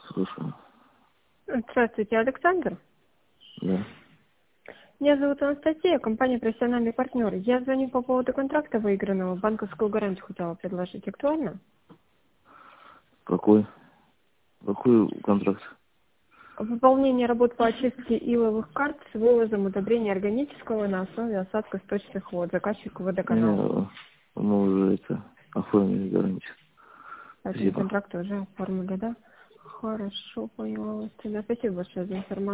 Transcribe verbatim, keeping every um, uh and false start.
Слушаю. Здравствуйте, Александр. Да. Меня зовут Анастасия, компания «Профессиональный партнер». Я звоню по поводу контракта выигранного. Банковскую гарантию хотела предложить. Актуально? Какой? Какой контракт? Выполнение работ по очистке иловых карт с вывозом удобрения органического на основе осадков сточных вод. Заказчику водоканал. Не, мы уже это оформили гарантию. Поэтому Спасибо. контракт уже оформили, да? Хорошо, поняла вас. Тогда спасибо большое за информацию.